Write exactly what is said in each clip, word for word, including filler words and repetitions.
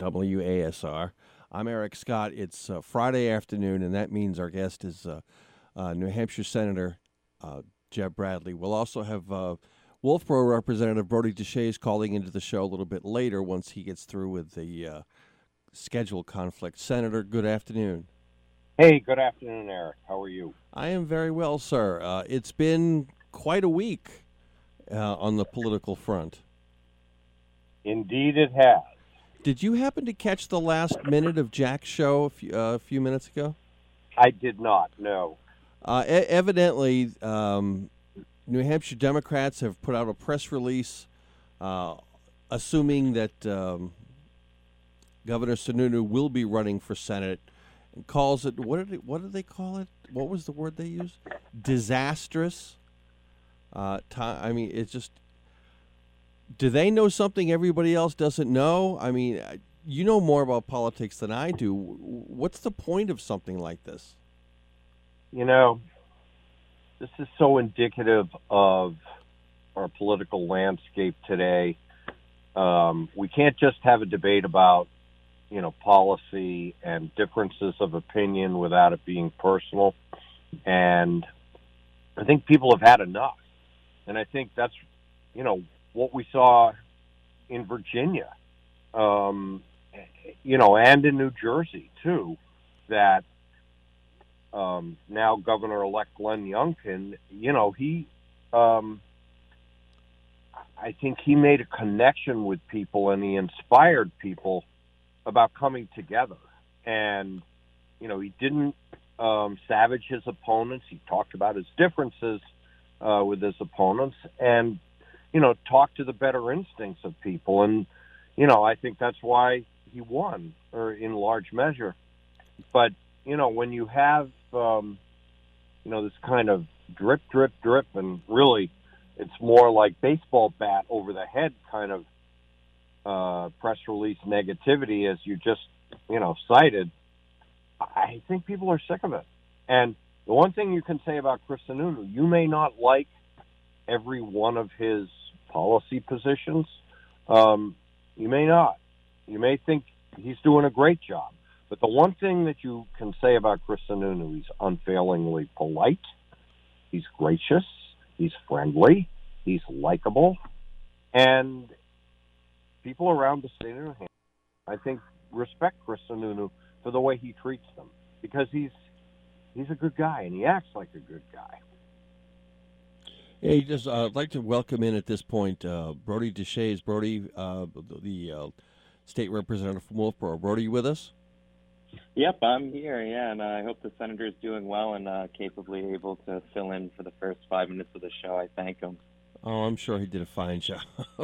W A S R. I'm Eric Scott. It's uh, Friday afternoon, and that means our guest is uh, uh, New Hampshire Senator uh, Jeb Bradley. We'll also have uh, Wolfboro Representative Brodie Deshaies calling into the show a little bit later once he gets through with the uh, schedule conflict. Senator, good afternoon. Hey, good afternoon, Eric. How are you? I am very well, sir. Uh, it's been quite a week uh, on the political front. Indeed, it has. Did you happen to catch the last minute of Jack's show a few, uh, a few minutes ago? I did not, no. Uh, e- evidently, um, New Hampshire Democrats have put out a press release uh, assuming that um, Governor Sununu will be running for Senate, and calls it, what did it, what did they call it? What was the word they used? Disastrous. Uh, ti- I mean, it's just... Do they know something everybody else doesn't know? I mean, you know more about politics than I do. What's the point of something like this? You know, this is so indicative of our political landscape today. Um, we can't just have a debate about, you know, policy and differences of opinion without it being personal. And I think people have had enough. And I think that's, you know, what we saw in Virginia, um, you know, and in New Jersey, too, that um, now Governor-elect Glenn Youngkin, you know, he, um, I think he made a connection with people and he inspired people about coming together. And, you know, he didn't um, savage his opponents. He talked about his differences uh, with his opponents and, you know, talk to the better instincts of people. And, you know, I think that's why he won, or in large measure. But, you know, when you have, um, you know, this kind of drip, drip, drip, and really it's more like baseball bat over the head kind of uh, press release negativity, as you just, you know, cited, I think people are sick of it. And the one thing you can say about Chris Sununu, you may not like every one of his policy positions. Um, you may not. You may think he's doing a great job. But the one thing that you can say about Chris Sununu, he's unfailingly polite, he's gracious, he's friendly, he's likable, and people around the state of New Hampshire, I think, respect Chris Sununu for the way he treats them, because he's he's a good guy and he acts like a good guy. Yeah, he just, uh, I'd like to welcome in at this point uh, Brodie Deshaies. Brodie, uh, the uh, state representative from Wolfboro. Brodie, you with us? Yep, I'm here, yeah, and uh, I hope the senator's doing well and uh, capably able to fill in for the first five minutes of the show. I thank him. Oh, I'm sure he did a fine job.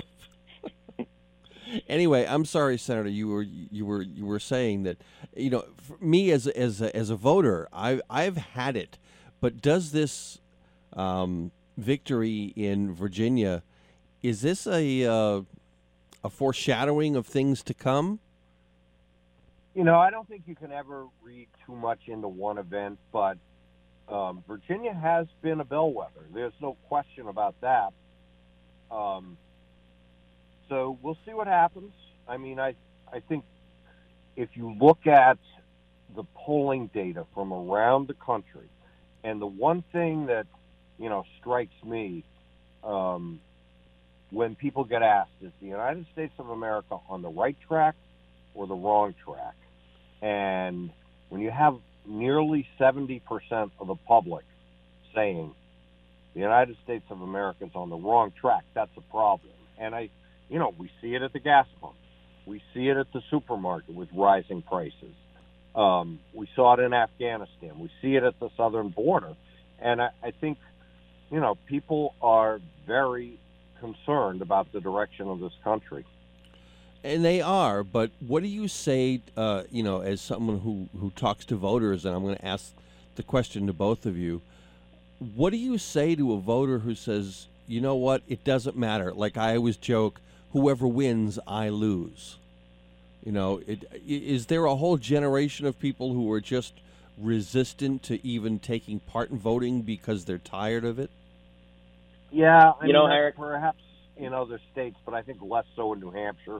Anyway, I'm sorry, Senator. You were you were you were saying that, you know, for me as a, as a, as a voter, I I've had it, but does this um, victory in Virginia, is this a uh, a foreshadowing of things to come? You know, I don't think you can ever read too much into one event, but um, Virginia has been a bellwether. There's no question about that. Um, so we'll see what happens. I mean, I I think if you look at the polling data from around the country, and the one thing that, you know, strikes me um, when people get asked, is the United States of America on the right track or the wrong track? And when you have nearly seventy percent of the public saying the United States of America is on the wrong track, that's a problem. And I, you know, we see it at the gas pump. We see it at the supermarket with rising prices. Um, we saw it in Afghanistan. We see it at the southern border. And I, I think, you know, people are very concerned about the direction of this country. And they are, but what do you say, uh, you know, as someone who, who talks to voters, and I'm going to ask the question to both of you, what do you say to a voter who says, you know what, it doesn't matter, like I always joke, whoever wins, I lose? You know, it, is there a whole generation of people who are just resistant to even taking part in voting because they're tired of it? Yeah, I you know, mean, Eric, perhaps in other states, but I think less so in New Hampshire.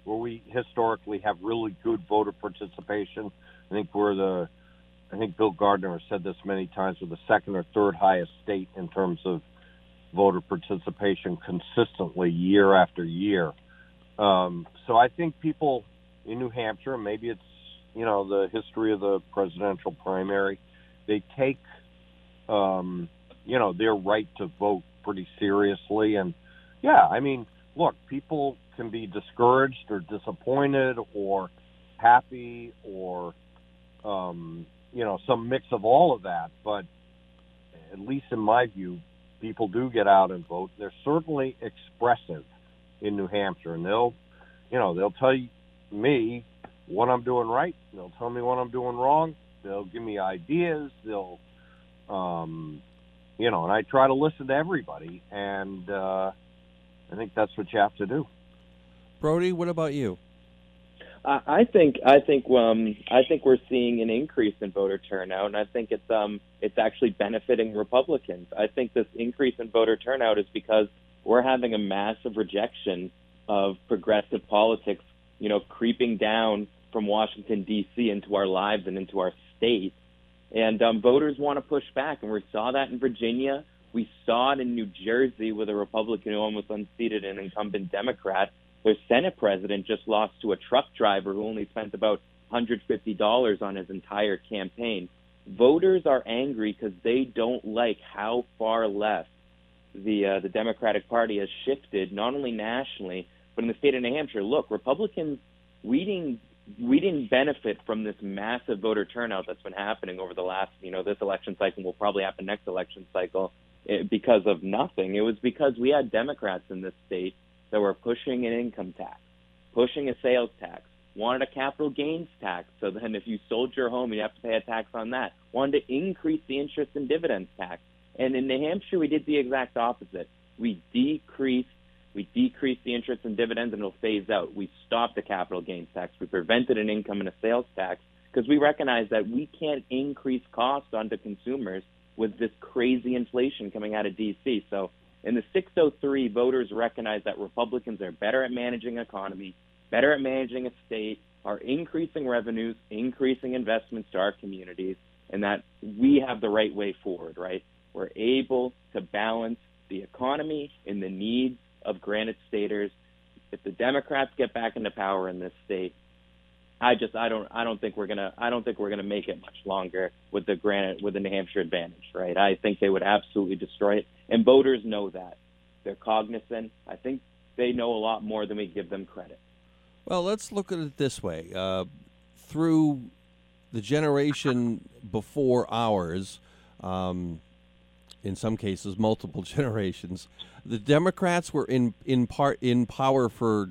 where we historically have really good voter participation. I think we're the, I think Bill Gardner has said this many times, we're the second or third highest state in terms of voter participation consistently year after year. Um, so I think people in New Hampshire, maybe it's, you know, the history of the presidential primary, they take, um, you know, their right to vote pretty seriously. And, yeah, I mean, look, people can be discouraged or disappointed or happy or, um, you know, some mix of all of that. But at least in my view, people do get out and vote. They're certainly expressive in New Hampshire, and they'll, you know, they'll tell me what I'm doing right. They'll tell me what I'm doing wrong. They'll give me ideas. They'll, um, you know, and I try to listen to everybody, and uh, I think that's what you have to do. Brody, what about you? I think I think um, I think we're seeing an increase in voter turnout, and I think it's um it's actually benefiting Republicans. I think this increase in voter turnout is because we're having a massive rejection of progressive politics, you know, creeping down from Washington, D C into our lives and into our state. And um, voters want to push back, and we saw that in Virginia. We saw it in New Jersey with a Republican who almost unseated an incumbent Democrat. Their Senate president just lost to a truck driver who only spent about one hundred fifty dollars on his entire campaign. Voters are angry because they don't like how far left the uh, the Democratic Party has shifted, not only nationally, but in the state of New Hampshire. Look, Republicans, we didn't, we didn't benefit from this massive voter turnout that's been happening over the last, you know, this election cycle will probably happen next election cycle because of nothing. It was because we had Democrats in this state that were pushing an income tax, pushing a sales tax, wanted a capital gains tax, so then if you sold your home, you have to pay a tax on that, wanted to increase the interest and dividends tax. And in New Hampshire, we did the exact opposite. We decreased, we decreased the interest and dividends, and it'll phase out. We stopped the capital gains tax. We prevented an income and a sales tax because we recognize that we can't increase costs onto consumers with this crazy inflation coming out of D C. So in the six oh three, voters recognize that Republicans are better at managing economy, better at managing a state, are increasing revenues, increasing investments to our communities, and that we have the right way forward, right? We're able to balance the economy and the needs of Granite Staters. If the Democrats get back into power in this state, I just I don't I don't think we're gonna I don't think we're gonna make it much longer with the Granite with the New Hampshire advantage, right? I think they would absolutely destroy it, and voters know that. They're cognizant. I think they know a lot more than we give them credit. Well, let's look at it this way: uh, through the generation before ours, um, in some cases multiple generations, the Democrats were in in part in power for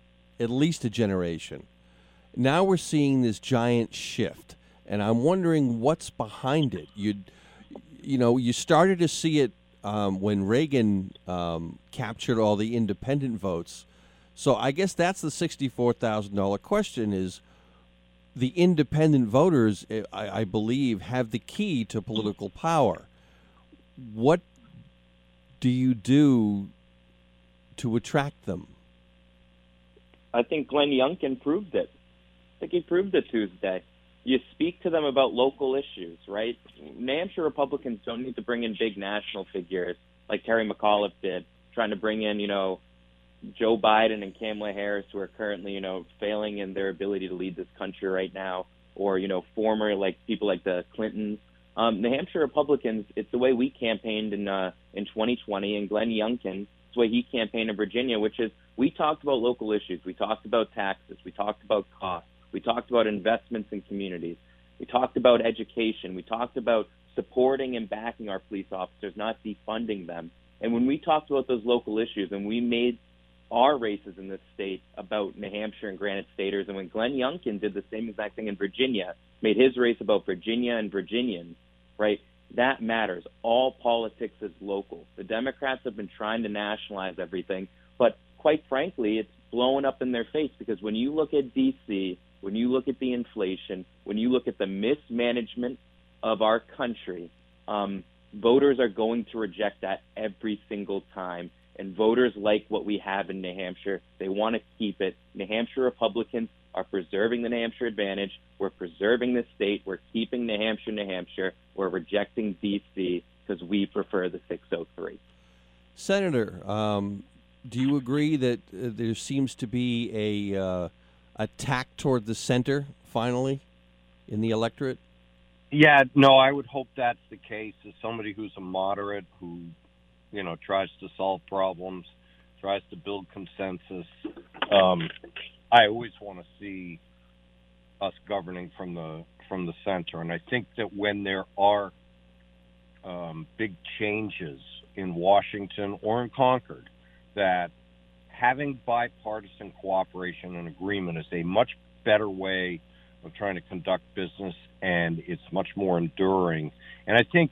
at least a generation. Now we're seeing this giant shift, and I'm wondering what's behind it. You, you know, you started to see it um, when Reagan um, captured all the independent votes. So I guess that's the sixty-four thousand dollars question: is the independent voters, I, I believe, have the key to political power. What do you do to attract them? I think Glenn Youngkin proved it. I think he proved it Tuesday. You speak to them about local issues, right? New Hampshire Republicans don't need to bring in big national figures like Terry McAuliffe did, trying to bring in, you know, Joe Biden and Kamala Harris, who are currently, you know, failing in their ability to lead this country right now, or, you know, former, like, people like the Clintons. Um, New Hampshire Republicans, it's the way we campaigned in uh, in twenty twenty, and Glenn Youngkin, it's the way he campaigned in Virginia, which is we talked about local issues. We talked about taxes. We talked about costs. We talked about investments in communities. We talked about education. We talked about supporting and backing our police officers, not defunding them. And when we talked about those local issues and we made our races in this state about New Hampshire and Granite Staters, and when Glenn Youngkin did the same exact thing in Virginia, made his race about Virginia and Virginians, right, that matters. All politics is local. The Democrats have been trying to nationalize everything, but quite frankly, it's blowing up in their face because when you look at D C, when you look at the inflation, when you look at the mismanagement of our country, um, voters are going to reject that every single time. And voters like what we have in New Hampshire. They want to keep it. New Hampshire Republicans are preserving the New Hampshire advantage. We're preserving the state. We're keeping New Hampshire, New Hampshire. We're rejecting D C because we prefer the six oh three. Senator, um, do you agree that uh, there seems to be a uh, attack toward the center finally in the electorate? Yeah, no, I would hope that's the case. As somebody who's a moderate who, you know, tries to solve problems, tries to build consensus, um, I always want to see us governing from the from the center. And I think that when there are um, big changes in Washington or in Concord, that having bipartisan cooperation and agreement is a much better way of trying to conduct business, and it's much more enduring. And I think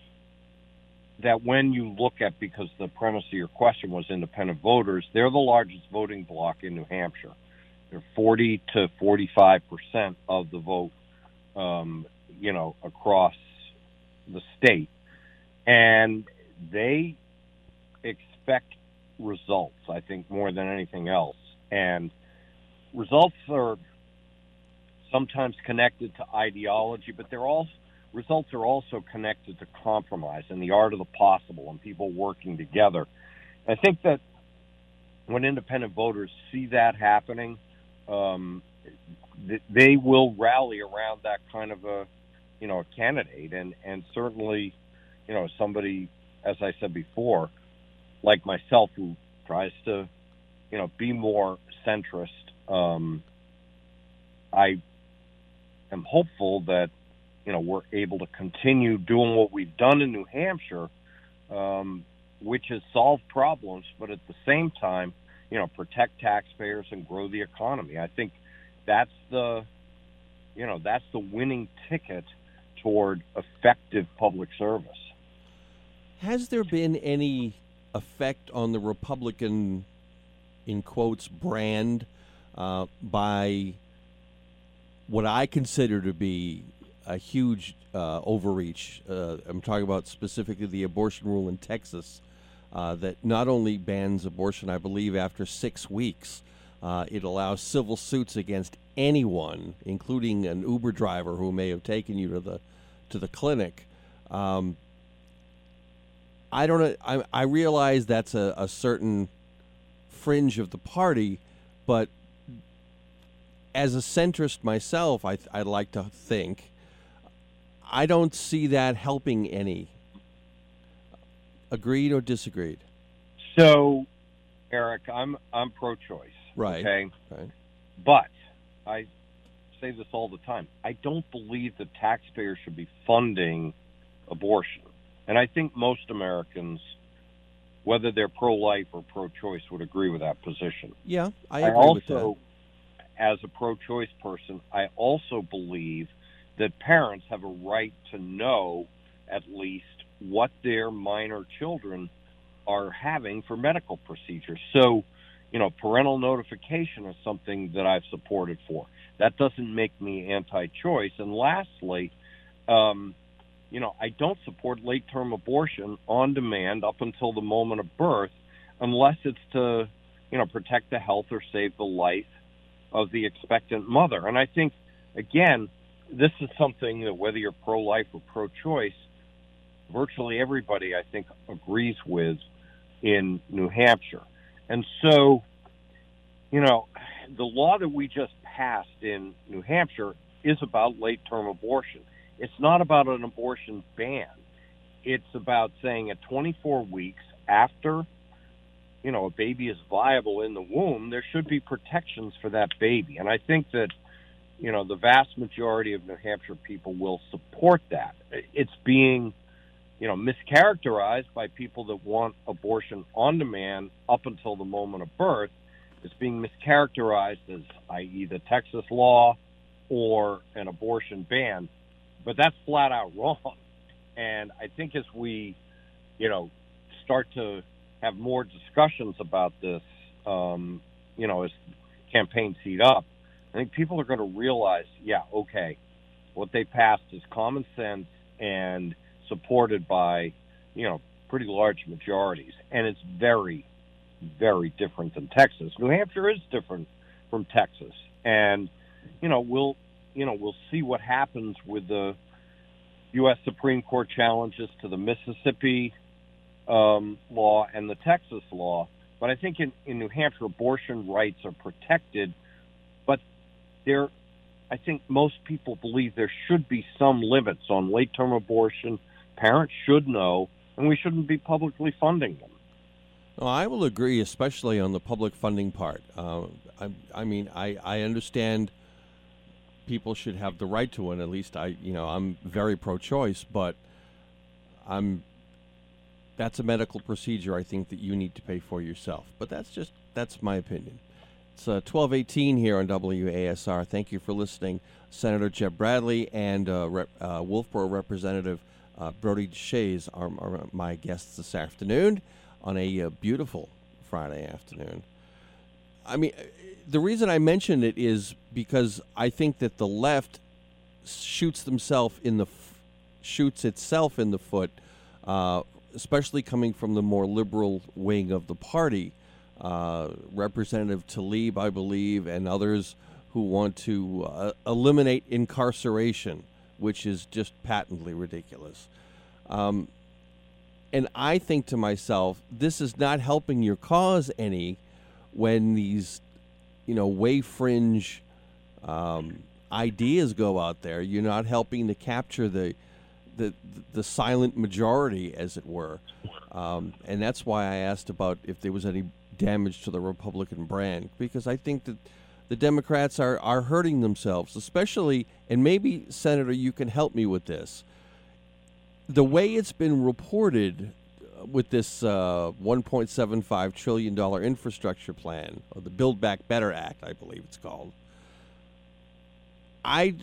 that when you look at, because the premise of your question was independent voters, they're the largest voting bloc in New Hampshire. They're forty to forty-five percent of the vote, um, you know, across the state. And they expect results, I think, more than anything else. And results are sometimes connected to ideology, but they're all results are also connected to compromise and the art of the possible and people working together. I think that when independent voters see that happening, um, th- they will rally around that kind of a, you know, a candidate. And, and certainly, you know, somebody, as I said before, like myself, who tries to, you know, be more centrist, um, I am hopeful that, you know, we're able to continue doing what we've done in New Hampshire, um, which is solve problems, but at the same time, you know, protect taxpayers and grow the economy. I think that's the, you know, that's the winning ticket toward effective public service. Has there been any effect on the Republican, in quotes, brand uh, by what I consider to be a huge uh, overreach? Uh, I'm talking about specifically the abortion rule in Texas uh, that not only bans abortion, I believe, after six weeks, uh, it allows civil suits against anyone, including an Uber driver who may have taken you to the to the clinic. Um, I don't know. I, I realize that's a, a certain fringe of the party, but as a centrist myself, I, I'd like to think, I don't see that helping any. Agreed or disagreed? So, Eric, I'm I'm pro-choice. Right. Okay. Right. But I say this all the time. I don't believe that taxpayers should be funding abortion. And I think most Americans, whether they're pro-life or pro-choice, would agree with that position. Yeah, I I agree also, with that. as a pro-choice person, I also believe that parents have a right to know at least what their minor children are having for medical procedures. So, you know, parental notification is something that I've supported for. That doesn't make me anti-choice. And lastly, um, you know, I don't support late-term abortion on demand up until the moment of birth unless it's to, you know, protect the health or save the life of the expectant mother. And I think, again, this is something that whether you're pro-life or pro-choice, virtually everybody, I think, agrees with in New Hampshire. And so, you know, the law that we just passed in New Hampshire is about late-term abortion. It's not about an abortion ban. It's about saying at twenty-four weeks after, you know, a baby is viable in the womb, there should be protections for that baby. And I think that, you know, the vast majority of New Hampshire people will support that. It's being, you know, mischaracterized by people that want abortion on demand up until the moment of birth. It's being mischaracterized as, that is, the Texas law or an abortion ban. But that's flat out wrong. And I think as we, you know, start to have more discussions about this, um, you know, as campaigns heat up, I think people are going to realize, yeah, okay, what they passed is common sense and supported by, you know, pretty large majorities. And it's very, very different than Texas. New Hampshire is different from Texas, and you know we'll you know we'll see what happens with the U S Supreme Court challenges to the Mississippi um, law and the Texas law. But I think in, in New Hampshire, abortion rights are protected. But there, I think most people believe there should be some limits on late-term abortion. Parents should know, and we shouldn't be publicly funding them. No, I will agree, especially on the public funding part. Uh, I, I mean, I, I understand people should have the right to it. At least I, you know, I'm very pro-choice, but I'm. That's a medical procedure I think that you need to pay for yourself. But that's just that's my opinion. It's uh, twelve eighteen here on W A S R. Thank you for listening, Senator Jeb Bradley and uh, Rep, uh, Wolfboro Representative uh, Brody Shays are, are my guests this afternoon on a uh, beautiful Friday afternoon. I mean, the reason I mention it is because I think that the left shoots themselves in the f- shoots itself in the foot, uh, especially coming from the more liberal wing of the party. Uh, Representative Tlaib, I believe, and others who want to uh, eliminate incarceration, which is just patently ridiculous. Um, and I think to myself, this is not helping your cause any when these, you know, way fringe um, ideas go out there. You're not helping to capture the the the silent majority, as it were. Um, and that's why I asked about if there was any damage to the Republican brand, because I think that the Democrats are, are hurting themselves, especially, and maybe, Senator, you can help me with this. The way it's been reported with this uh, one point seven five trillion dollars infrastructure plan, or the Build Back Better Act, I believe it's called, I,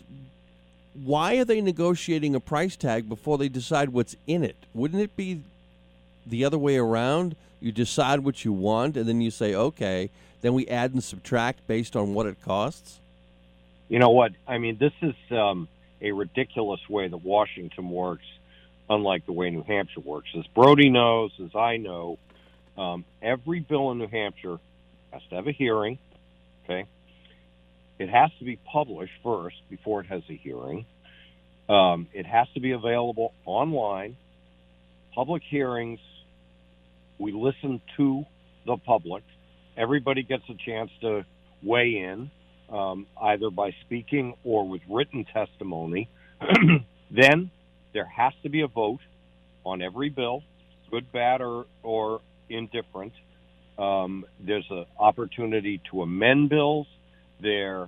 why are they negotiating a price tag before they decide what's in it? Wouldn't it be the other way around? You decide what you want, and then you say, okay, then we add and subtract based on what it costs? You know what? I mean, this is um, a ridiculous way that Washington works, unlike the way New Hampshire works. As Brody knows, as I know, um, every bill in New Hampshire has to have a hearing, okay? It has to be published first before it has a hearing. Um, it has to be available online, public hearings. We listen to the public. Everybody gets a chance to weigh in, um, either by speaking or with written testimony. Then there has to be a vote on every bill, good, bad, or, or indifferent. Um, there's an opportunity to amend bills. There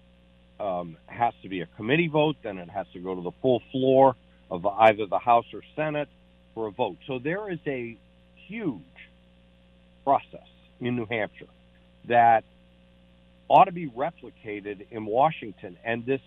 um, has to be a committee vote. Then it has to go to the full floor of either the House or Senate for a vote. So there is a huge process in New Hampshire that ought to be replicated in Washington. And this,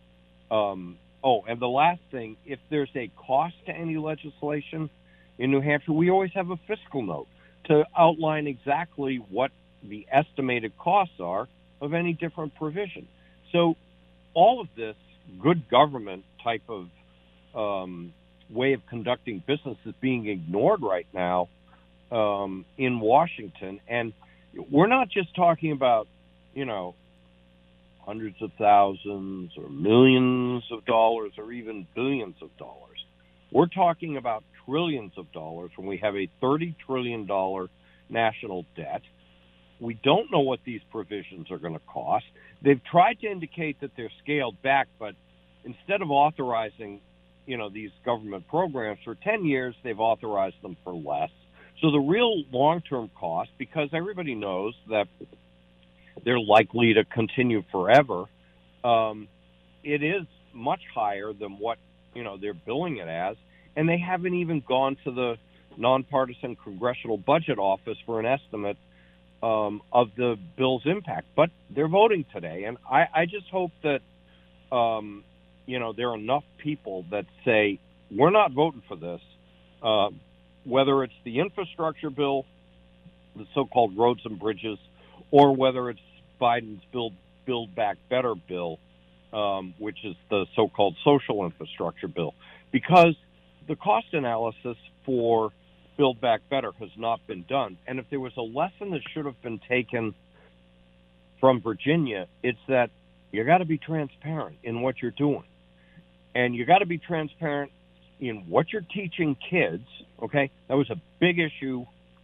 um, oh, and the last thing, if there's a cost to any legislation in New Hampshire, we always have a fiscal note to outline exactly what the estimated costs are of any different provision. So all of this good government type of um, way of conducting business is being ignored right now um, in Washington. And we're not just talking about, you know, hundreds of thousands or millions of dollars or even billions of dollars. We're talking about trillions of dollars when we have a thirty trillion dollars national debt. We don't know what these provisions are going to cost. They've tried to indicate that they're scaled back, but instead of authorizing, you know, these government programs for ten years, they've authorized them for less. So the real long-term cost, because everybody knows that they're likely to continue forever, um, it is much higher than what, you know, they're billing it as. And they haven't even gone to the nonpartisan Congressional Budget Office for an estimate um, of the bill's impact. But they're voting today. And I, I just hope that, um, you know, there are enough people that say, we're not voting for this, uh, whether it's the infrastructure bill, the so-called roads and bridges, or whether it's Biden's Build, Build Back Better bill, um, which is the so-called social infrastructure bill. Because the cost analysis for Build Back Better has not been done. And if there was a lesson that should have been taken from Virginia, it's that you got to be transparent in what you're doing. And you got to be transparent in what you're teaching kids, okay? That was a big issue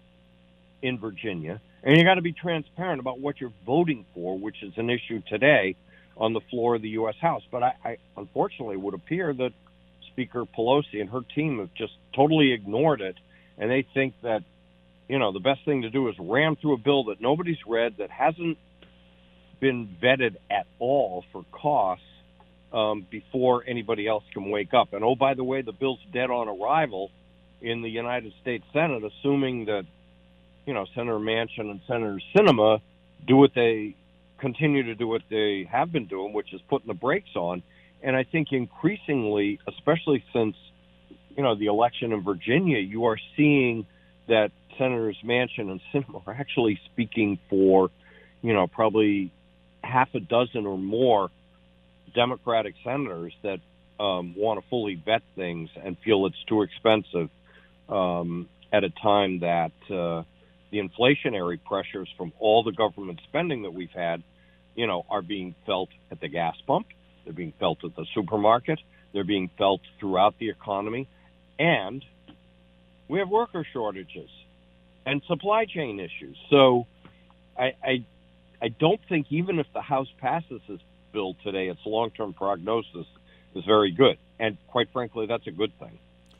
in Virginia. And you got to be transparent about what you're voting for, which is an issue today on the floor of the U S House. But I, I unfortunately would appear that Speaker Pelosi and her team have just totally ignored it, and they think that, you know, the best thing to do is ram through a bill that nobody's read, that hasn't been vetted at all for costs um, before anybody else can wake up. And, oh, by the way, the bill's dead on arrival in the United States Senate, assuming that, you know, Senator Manchin and Senator Sinema do what they continue to do what they have been doing, which is putting the brakes on. And I think increasingly, especially since, you know, the election in Virginia, you are seeing that Senators Manchin and Sinema are actually speaking for, you know, probably half a dozen or more Democratic senators that um, want to fully vet things and feel it's too expensive um, at a time that uh, the inflationary pressures from all the government spending that we've had, you know, are being felt at the gas pump. They're being felt at the supermarket. They're being felt throughout the economy. And we have worker shortages and supply chain issues. So I, I, I don't think even if the House passes this bill today, its long-term prognosis is very good. And quite frankly, that's a good thing.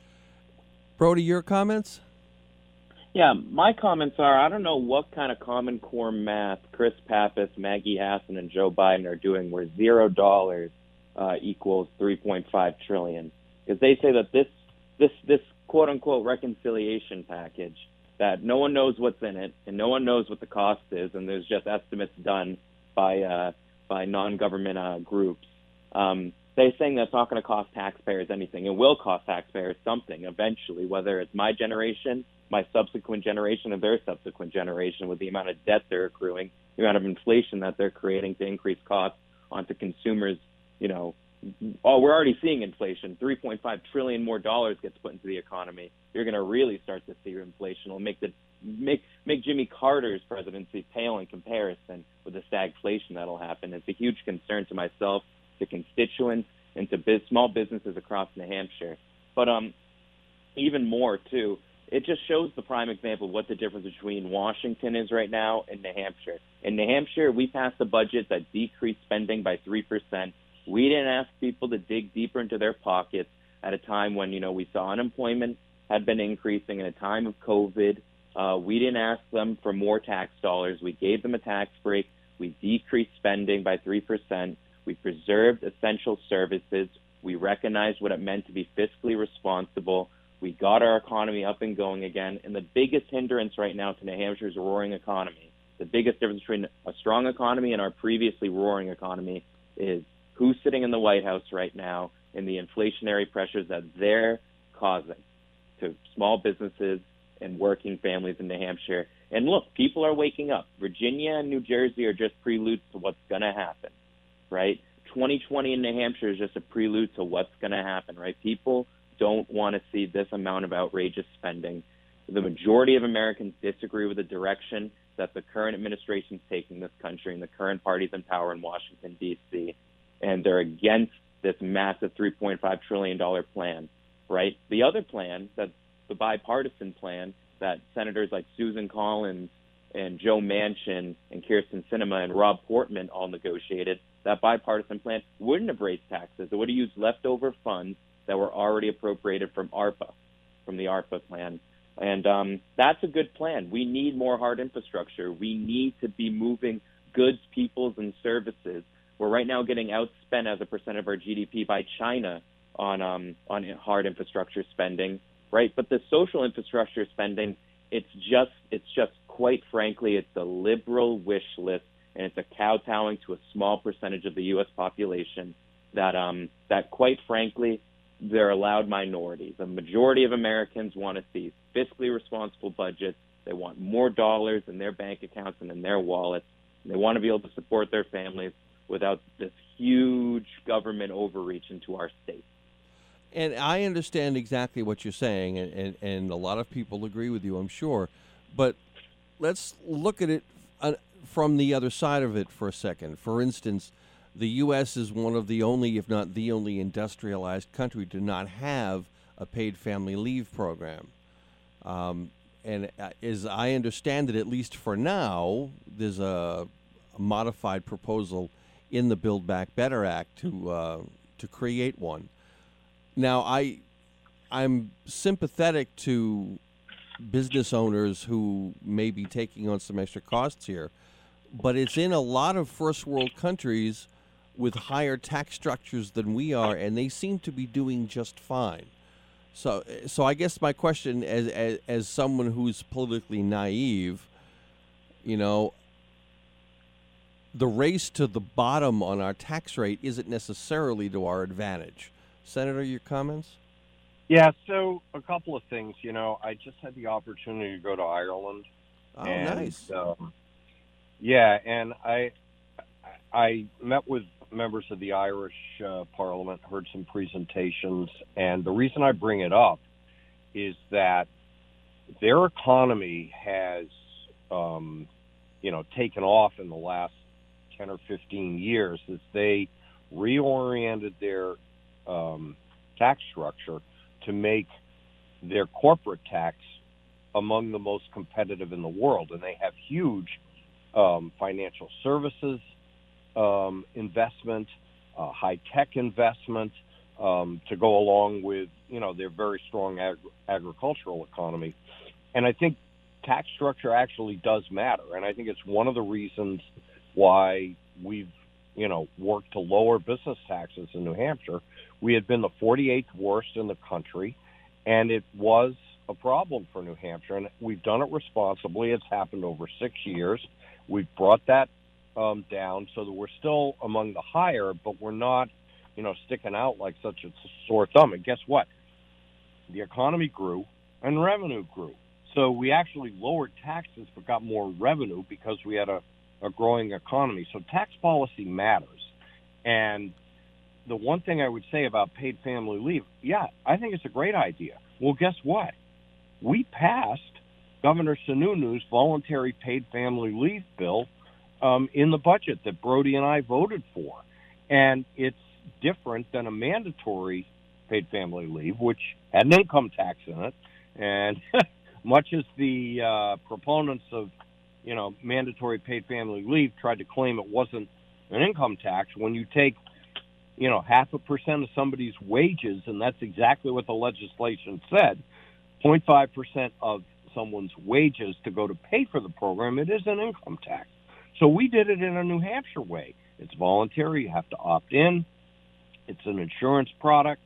Brody, your comments? Yeah, my comments are, I don't know what kind of Common Core math Chris Pappas, Maggie Hassan, and Joe Biden are doing where zero dollars uh, equals three point five trillion. Because they say that this, this, this quote-unquote reconciliation package, that no one knows what's in it, and no one knows what the cost is, and there's just estimates done by uh, by non-government uh, groups. Um, they're saying that's not going to cost taxpayers anything. It will cost taxpayers something eventually, whether it's my generation, my subsequent generation, or their subsequent generation, with the amount of debt they're accruing, the amount of inflation that they're creating to increase costs onto consumers. You know, oh, we're already seeing inflation. three point five trillion more dollars gets put into the economy. You're going to really start to see inflation. It'll make the make make Jimmy Carter's presidency pale in comparison with the stagflation that'll happen. It's a huge concern to myself, to constituents, and to biz, small businesses across New Hampshire. But um, even more too, it just shows the prime example of what the difference between Washington is right now and New Hampshire. In New Hampshire, we passed a budget that decreased spending by three percent. We didn't ask people to dig deeper into their pockets at a time when, you know, we saw unemployment had been increasing in a time of COVID. Uh, we didn't ask them for more tax dollars. We gave them a tax break. We decreased spending by three percent. We preserved essential services. We recognized what it meant to be fiscally responsible. We got our economy up and going again. And the biggest hindrance right now to New Hampshire's roaring economy, the biggest difference between a strong economy and our previously roaring economy, is who's sitting in the White House right now and the inflationary pressures that they're causing to small businesses and working families in New Hampshire. And look, people are waking up. Virginia and New Jersey are just preludes to what's going to happen, right? twenty twenty in New Hampshire is just a prelude to what's going to happen, right? People don't want to see this amount of outrageous spending. The majority of Americans disagree with the direction that the current administration is taking this country and the current parties in power in Washington, D C, and they're against this massive three point five trillion dollars plan, right? The other plan, that's the bipartisan plan that senators like Susan Collins and Joe Manchin and Kyrsten Sinema and Rob Portman all negotiated, that bipartisan plan wouldn't have raised taxes. It would have used leftover funds that were already appropriated from ARPA, from the ARPA plan. And um, that's a good plan. We need more hard infrastructure. We need to be moving goods, peoples, and services. We're right now getting outspent as a percent of our G D P by China on um, on hard infrastructure spending, right? But the social infrastructure spending, it's just it's just quite frankly, it's a liberal wish list, and it's a kowtowing to a small percentage of the U S population that um, that quite frankly, they're a loud minority. The majority of Americans want to see fiscally responsible budgets. They want more dollars in their bank accounts and in their wallets. And they want to be able to support their families without this huge government overreach into our state. And I understand exactly what you're saying, and, and, and a lot of people agree with you, I'm sure. But let's look at it uh, from the other side of it for a second. For instance, the U S is one of the only, if not the only, industrialized country to not have a paid family leave program. Um, and as I understand it, at least for now, there's a, a modified proposal in the Build Back Better Act to uh, to create one. Now, I, I'm sympathetic to business owners who may be taking on some extra costs here, but it's in a lot of first world countries with higher tax structures than we are, and they seem to be doing just fine. So, so I guess my question, as as, as someone who's politically naive, you know, the race to the bottom on our tax rate isn't necessarily to our advantage. Senator, your comments? Yeah, so a couple of things. You know, I just had the opportunity to go to Ireland. Oh, and, nice. Um, yeah, and I I met with members of the Irish uh, Parliament, heard some presentations, and the reason I bring it up is that their economy has, um, you know, taken off in the last ten or fifteen years as they reoriented their um, tax structure to make their corporate tax among the most competitive in the world. And they have huge um, financial services um, investment, uh, high-tech investment um, to go along with, you know, their very strong ag- agricultural economy. And I think tax structure actually does matter. And I think it's one of the reasons why we've, you know, worked to lower business taxes in New Hampshire. We had been the forty-eighth worst in the country, and it was a problem for New Hampshire. And we've done it responsibly. It's happened over six years. We've brought that um, down so that we're still among the higher, but we're not, you know, sticking out like such a sore thumb. And guess what? The economy grew and revenue grew. So we actually lowered taxes but got more revenue because we had a, a growing economy. So tax policy matters. And the one thing I would say about paid family leave, yeah, I think it's a great idea. Well, guess what? We passed Governor Sununu's voluntary paid family leave bill um, in the budget that Brody and I voted for. And it's different than a mandatory paid family leave, which had an income tax in it. And much as the uh, proponents of, you know, mandatory paid family leave tried to claim it wasn't an income tax, when you take, you know, half a percent of somebody's wages, and that's exactly what the legislation said, zero point five percent of someone's wages to go to pay for the program, it is an income tax. So we did it in a New Hampshire way. It's voluntary. You have to opt in. It's an insurance product.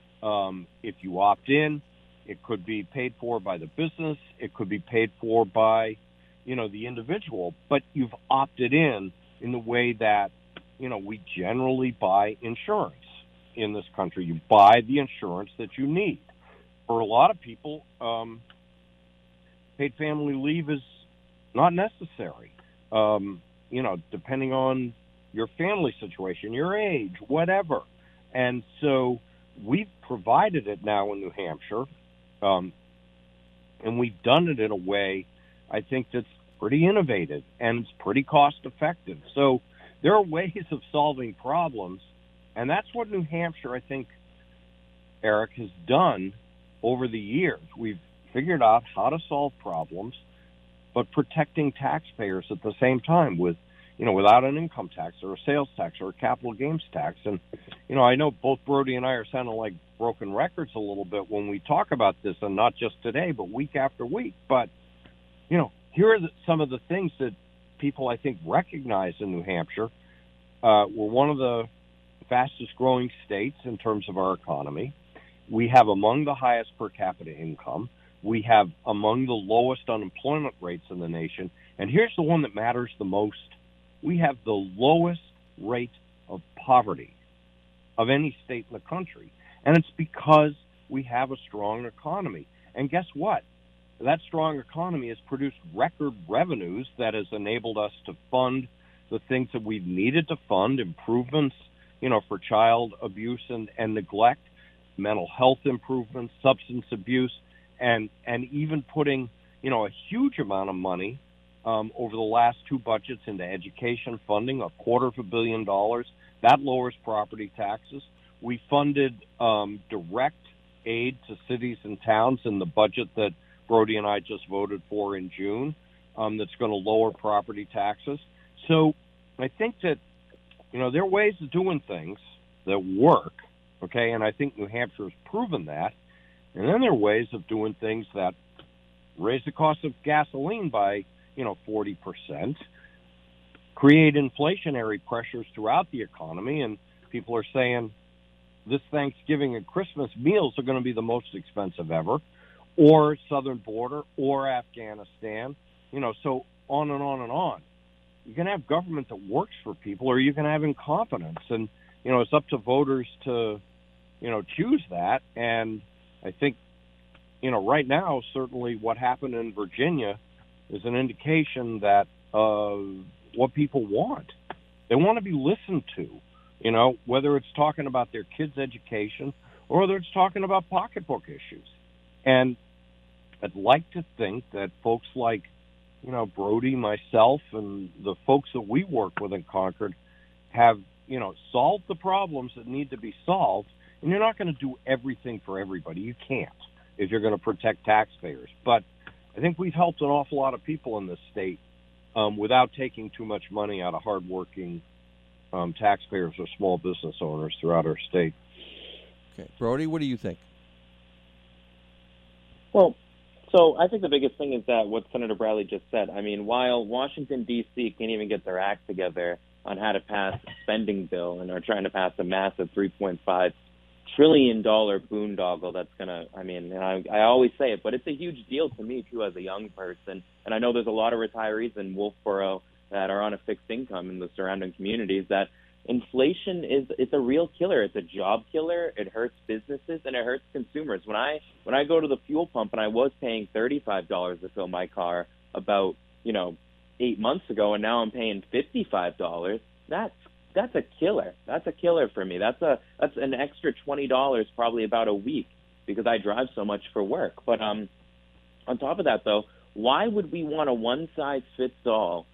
Um, if you opt in, it could be paid for by the business. It could be paid for by, you know, the individual. But you've opted in in the way that, you know, we generally buy insurance in this country. You buy the insurance that you need. For a lot of people, um, paid family leave is not necessary, um, you know, depending on your family situation, your age, whatever. And so we've provided it now in New Hampshire, um, and we've done it in a way, I think, that's pretty innovative and it's pretty cost-effective. So there are ways of solving problems, and that's what New Hampshire, I think, Eric, has done over the years. We've figured out how to solve problems, but protecting taxpayers at the same time with, you know, without an income tax or a sales tax or a capital gains tax. And, you know, I know both Brody and I are sounding like broken records a little bit when we talk about this, and not just today, but week after week. But, you know, here are the, some of the things that people, I think, recognize in New Hampshire. Uh, we're one of the fastest growing states in terms of our economy. We have among the highest per capita income. We have among the lowest unemployment rates in the nation. And here's the one that matters the most. We have the lowest rate of poverty of any state in the country. And it's because we have a strong economy. And guess what? That strong economy has produced record revenues that has enabled us to fund the things that we've needed to fund, improvements, you know, for child abuse and, and neglect. mental health improvements, substance abuse, and and even putting, you know, a huge amount of money um, over the last two budgets into education funding, a quarter of a billion dollars. That lowers property taxes. We funded um, direct aid to cities and towns in the budget that Brody and I just voted for in June. Um, that's going to lower property taxes. So I think that, you know, there are ways of doing things that work, okay, and I think New Hampshire has proven that. And then there are ways of doing things that raise the cost of gasoline by, you know, forty percent, create inflationary pressures throughout the economy, and people are saying this Thanksgiving and Christmas meals are going to be the most expensive ever, or southern border, or Afghanistan, you know, so on and on and on. You can have government that works for people, or you can have incompetence, and, you know, it's up to voters to, you know, choose that. And I think, you know, right now, certainly what happened in Virginia is an indication that uh, what people want. They want to be listened to, you know, whether it's talking about their kids' education or whether it's talking about pocketbook issues. And I'd like to think that folks like, you know, Brody, myself, and the folks that we work with in Concord have, you know, solved the problems that need to be solved. And you're not going to do everything for everybody. You can't if you're going to protect taxpayers. But I think we've helped an awful lot of people in this state um, without taking too much money out of hardworking um, taxpayers or small business owners throughout our state. Okay. Brody, what do you think? Well, so I think the biggest thing is that what Senator Bradley just said. I mean, while Washington, D C can't even get their act together on how to pass a spending bill and are trying to pass a massive three point five trillion dollars boondoggle that's going to, I mean, and I, I always say it, but it's a huge deal to me, too, as a young person. And I know there's a lot of retirees in Wolfboro that are on a fixed income in the surrounding communities that inflation is, it's a real killer. It's a job killer. It hurts businesses and it hurts consumers. When I when I go to the fuel pump and I was paying thirty-five dollars to fill my car about, you know, eight months ago, and now I'm paying fifty-five dollars, that's that's a killer. That's a killer for me. That's a that's an extra twenty dollars probably about a week because I drive so much for work. But um, on top of that, though, why would we want a one-size-fits-all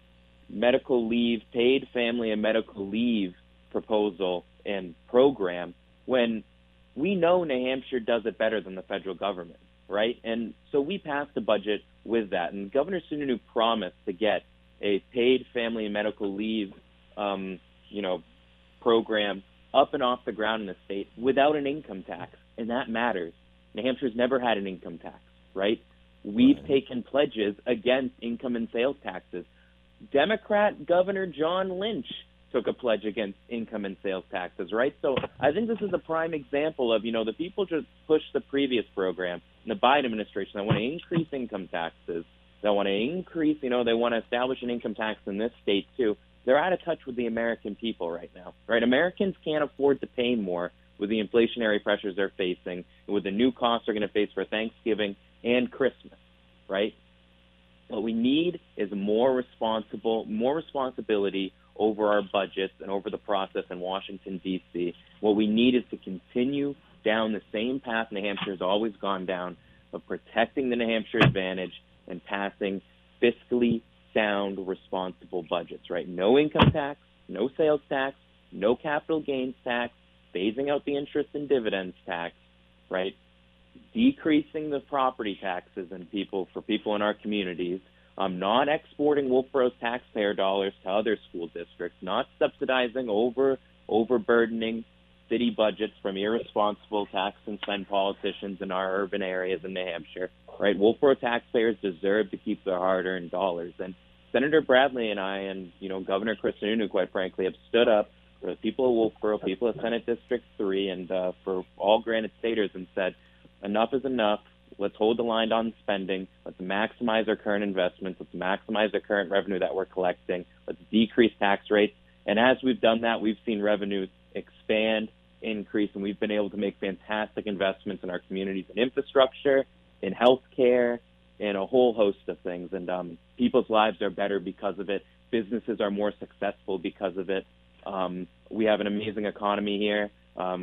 medical leave, paid family and medical leave proposal and program when we know New Hampshire does it better than the federal government, right? And so we passed a budget with that. And Governor Sununu promised to get a paid family and medical leave, um, you know, program up and off the ground in the state without an income tax. And that matters. New Hampshire's never had an income tax, right? We've right. taken pledges against income and sales taxes. Democrat Governor John Lynch took a pledge against income and sales taxes, right? So I think this is a prime example of, you know, the people just pushed the previous program, the Biden administration, that want to increase income taxes, that want to increase, you know, they want to establish an income tax in this state too. They're out of touch with the American people right now, right? Americans can't afford to pay more with the inflationary pressures they're facing and with the new costs they're going to face for Thanksgiving and Christmas, right? What we need is more responsible, more responsibility over our budgets and over the process in Washington, D C. What we need is to continue down the same path New Hampshire has always gone down of protecting the New Hampshire advantage and passing fiscally sound, responsible budgets, right? No income tax, no sales tax, no capital gains tax, phasing out the interest and dividends tax, right? Decreasing the property taxes and people for people in our communities, um, not exporting Wolfboro's taxpayer dollars to other school districts, not subsidizing over overburdening city budgets from irresponsible tax and spend politicians in our urban areas in New Hampshire, right? Wolfboro taxpayers deserve to keep their hard-earned dollars. And Senator Bradley and I and, you know, Governor Chris Sununu, quite frankly, have stood up for the people of Wolfboro, people of Senate District three, and uh, for all Granite Staters and said, enough is enough. Let's hold the line on spending. Let's maximize our current investments. Let's maximize the current revenue that we're collecting. Let's decrease tax rates. And as we've done that, we've seen revenues expand, increase, and we've been able to make fantastic investments in our communities in infrastructure, in healthcare, in a whole host of things. And um, people's lives are better because of it. Businesses are more successful because of it. Um, we have an amazing economy here. Um,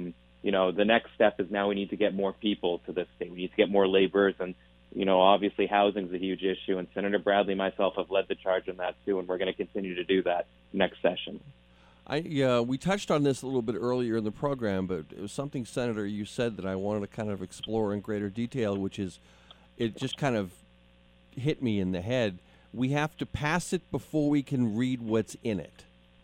you know, the next step is now we need to get more people to this state. We need to get more laborers, and, you know, obviously housing is a huge issue, and Senator Bradley and myself have led the charge on that too, and we're going to continue to do that next session. I uh, we touched on this a little bit earlier in the program, but it was something, Senator, you said that I wanted to kind of explore in greater detail, which is it just kind of hit me in the head. We have to pass it before we can read what's in it.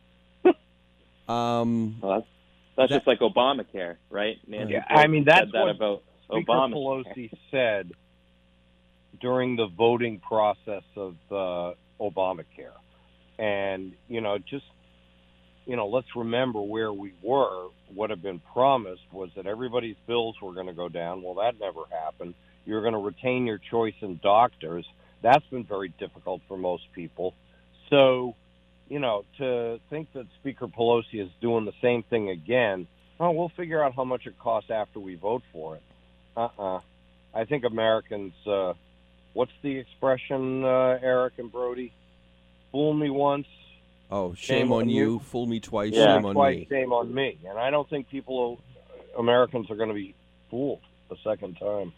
um, well, that's that's that, just like Obamacare, right? Nancy yeah, I mean, that's said that what about Speaker Obamacare. Pelosi said during the voting process of uh, Obamacare. And, you know, just, you know, let's remember where we were. What had been promised was that everybody's bills were going to go down. Well, that never happened. You're going to retain your choice in doctors. That's been very difficult for most people. So, you know, to think that Speaker Pelosi is doing the same thing again, oh, we'll figure out how much it costs after we vote for it. Uh-uh. I think Americans, uh, what's the expression, uh, Eric and Brody? Fool me once. Oh, shame, shame on, on you. you. Fool me twice. Yeah, shame on twice, me. Shame on me. And I don't think people, Americans, are going to be fooled a second time.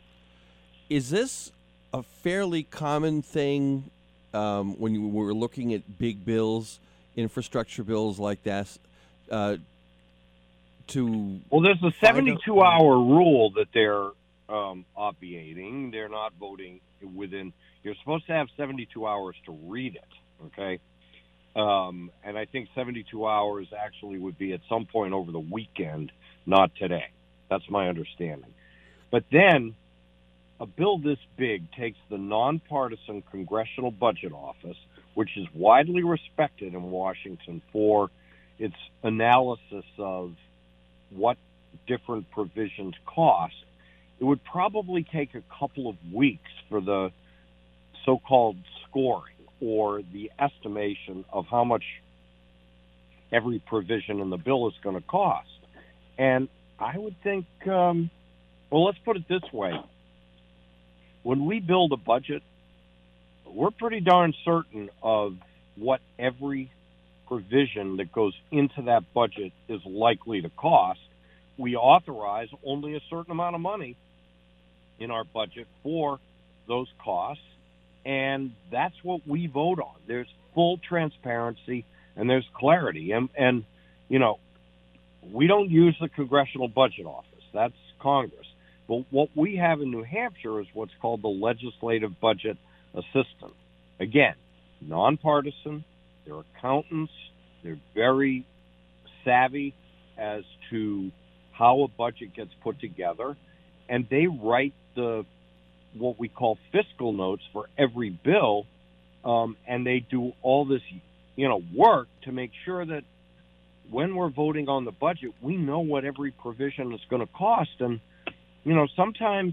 Is this a fairly common thing um, when you were looking at big bills, infrastructure bills like that? Uh, to well, there's a seventy-two hour rule that they're um, obviating. They're not voting within. You're supposed to have seventy-two hours to read it. Okay. Um, and I think seventy-two hours actually would be at some point over the weekend, not today. That's my understanding. But then a bill this big takes the nonpartisan Congressional Budget Office, which is widely respected in Washington for its analysis of what different provisions cost. It would probably take a couple of weeks for the so-called scoring or the estimation of how much every provision in the bill is going to cost. And I would think, um, well, let's put it this way. When we build a budget, we're pretty darn certain of what every provision that goes into that budget is likely to cost. We authorize only a certain amount of money in our budget for those costs, and that's what we vote on. There's full transparency and there's clarity. And, and you know, we don't use the Congressional Budget Office. That's Congress. But what we have in New Hampshire is what's called the Legislative Budget Assistant. Again, nonpartisan. They're accountants. They're very savvy as to how a budget gets put together. And they write the what we call fiscal notes for every bill, um, and they do all this, you know, work to make sure that when we're voting on the budget, we know what every provision is going to cost. And, you know, sometimes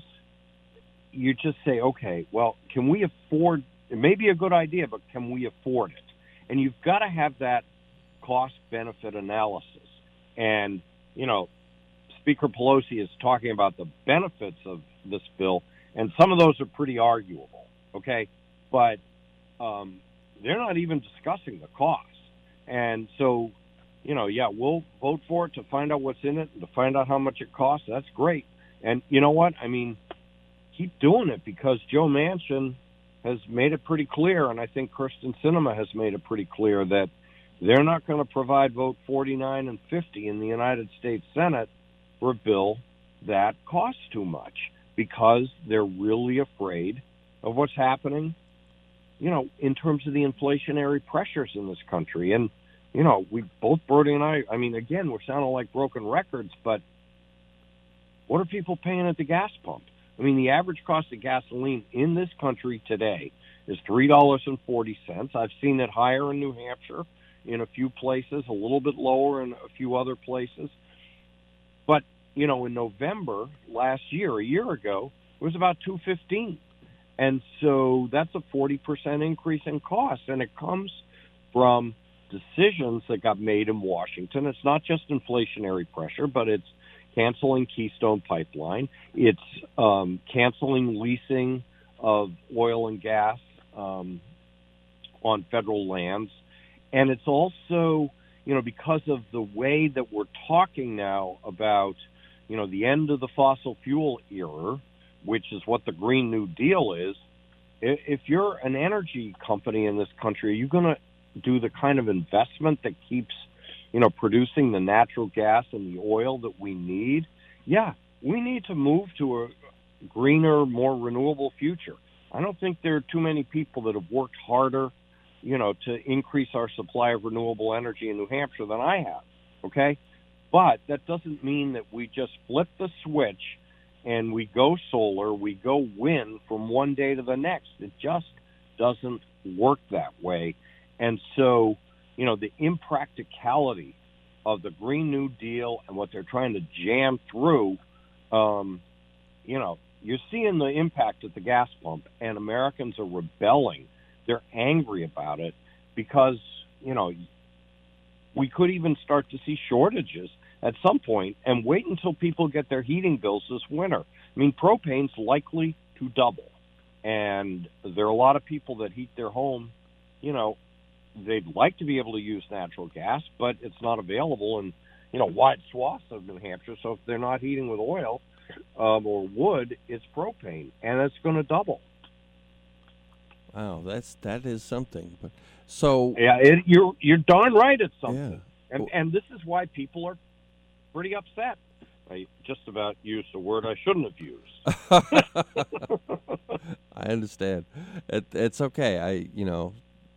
you just say, okay, well, can we afford, it may be a good idea, but can we afford it? And you've got to have that cost-benefit analysis. And, you know, Speaker Pelosi is talking about the benefits of this bill, and some of those are pretty arguable, okay? But um, they're not even discussing the cost. And so, you know, yeah, we'll vote for it to find out what's in it and to find out how much it costs. That's great. And you know what? I mean, keep doing it because Joe Manchin has made it pretty clear, and I think Kyrsten Sinema has made it pretty clear that they're not going to provide vote forty-nine and fifty in the United States Senate for a bill that costs too much, because they're really afraid of what's happening, you know, in terms of the inflationary pressures in this country. And, you know, we both, Brody and I, I mean, again, we're sounding like broken records, but what are people paying at the gas pump? I mean, the average cost of gasoline in this country today is three dollars and forty cents. I've seen it higher in New Hampshire, in a few places, a little bit lower in a few other places. But you know, in November last year, a year ago, it was about two fifteen. And so that's a forty percent increase in cost. And it comes from decisions that got made in Washington. It's not just inflationary pressure, but it's canceling Keystone Pipeline. It's um, canceling leasing of oil and gas um, on federal lands. And it's also, you know, because of the way that we're talking now about you know, the end of the fossil fuel era, which is what the Green New Deal is. If you're an energy company in this country, are you going to do the kind of investment that keeps, you know, producing the natural gas and the oil that we need? Yeah, we need to move to a greener, more renewable future. I don't think there are too many people that have worked harder, you know, to increase our supply of renewable energy in New Hampshire than I have, okay? But that doesn't mean that we just flip the switch and we go solar, we go wind from one day to the next. It just doesn't work that way. And so, you know, the impracticality of the Green New Deal and what they're trying to jam through, um, you know, you're seeing the impact at the gas pump, and Americans are rebelling. They're angry about it because, you know, we could even start to see shortages at some point, and wait until people get their heating bills this winter. I mean, propane's likely to double, and there are a lot of people that heat their home. You know, they'd like to be able to use natural gas, but it's not available in, you know, wide swaths of New Hampshire. So if they're not heating with oil um, or wood, it's propane, and it's going to double. Wow, that's that is something. But so yeah, it, you're you're darn right, it's something, yeah. and well, and this is why people are pretty upset. I just about used a word I shouldn't have used. I understand. It, it's okay. I you know,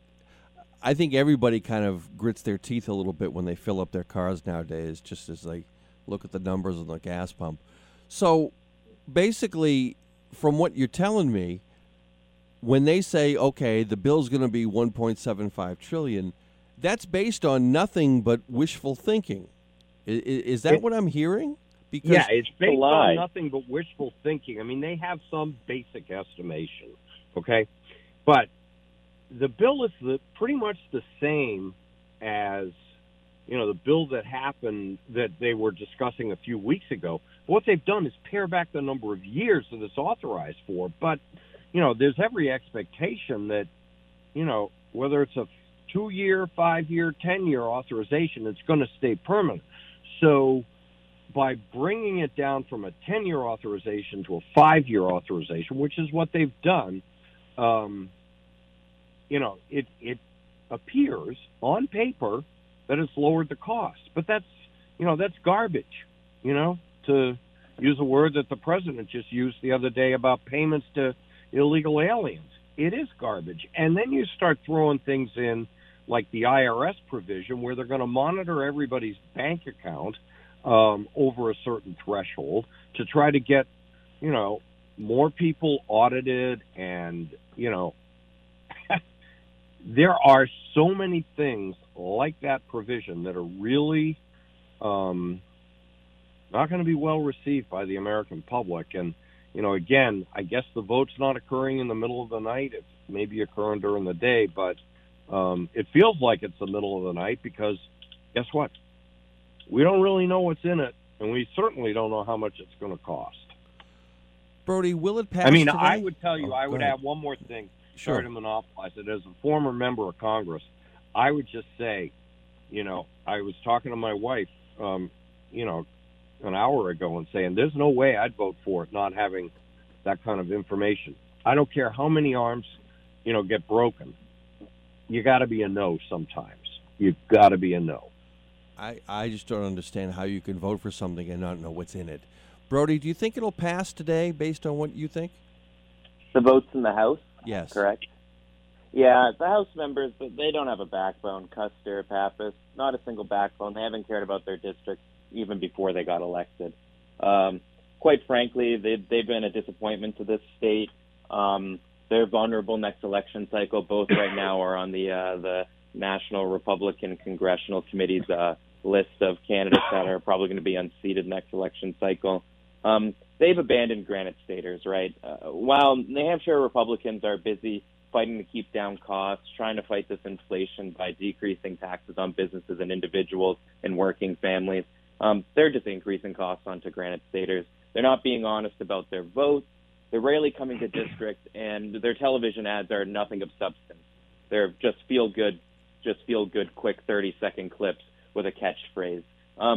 I think everybody kind of grits their teeth a little bit when they fill up their cars nowadays, just as they look at the numbers on the gas pump. So basically, from what you're telling me, when they say, okay, the bill's going to be one point seven five trillion dollars, that's based on nothing but wishful thinking. Is, is that it, what I'm hearing? Because yeah, it's based on nothing but wishful thinking. I mean, they have some basic estimation, okay? But the bill is the, pretty much the same as, you know, the bill that happened that they were discussing a few weeks ago. What they've done is pare back the number of years that it's authorized for. But, you know, there's every expectation that, you know, whether it's a two-year, five-year, ten-year authorization, it's going to stay permanent. So by bringing it down from a ten-year authorization to a five-year authorization, which is what they've done, um, you know, it, it appears on paper that it's lowered the cost. But that's, you know, that's garbage, you know, to use a word that the president just used the other day about payments to illegal aliens. It is garbage. And then you start throwing things in like the I R S provision where they're going to monitor everybody's bank account um, over a certain threshold to try to get, you know, more people audited. And, you know, there are so many things like that provision that are really um, not going to be well received by the American public. And, you know, again, I guess the vote's not occurring in the middle of the night. It's maybe occurring during the day, but um, it feels like it's the middle of the night because guess what? We don't really know what's in it, and we certainly don't know how much it's going to cost. Brody, will it pass I mean, today? I would tell you, oh, I would ahead. add one more thing. Sure. Sorry to monopolize it. As a former member of Congress, I would just say, you know, I was talking to my wife, um, you know, an hour ago and saying there's no way I'd vote for it not having that kind of information. I don't care how many arms, you know, get broken. You got to be a no sometimes. You've got to be a no. I, I just don't understand how you can vote for something and not know what's in it. Brody, do you think it'll pass today based on what you think? The votes in the House? Yes. Correct. Yeah, the House members, they don't have a backbone. Custer, Pappas, not a single backbone. They haven't cared about their districts even before they got elected. Um, quite frankly, they've, they've been a disappointment to this state. Um, they're vulnerable next election cycle. Both right now are on the uh, the National Republican Congressional Committee's uh, list of candidates that are probably going to be unseated next election cycle. Um, they've abandoned Granite Staters, right? Uh, while New Hampshire Republicans are busy fighting to keep down costs, trying to fight this inflation by decreasing taxes on businesses and individuals and working families, um, they're just increasing costs onto Granite Staters. They're not being honest about their votes. They're rarely coming to district, and their television ads are nothing of substance. They're just feel good, just feel good, quick thirty-second clips with a catchphrase. Um,